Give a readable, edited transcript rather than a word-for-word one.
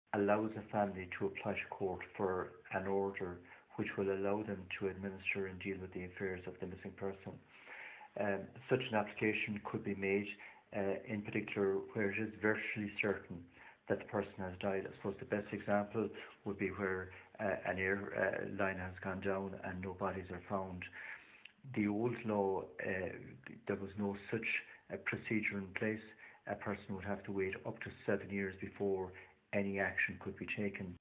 allows a family to apply to court for an order which will allow them to administer and deal with the affairs of the missing person. Such an application could be made in particular where it is virtually certain that the person has died. I suppose the best example would be where an airline has gone down and no bodies are found. The old law, there was no such procedure in place. A person would have to wait up to 7 years before any action could be taken.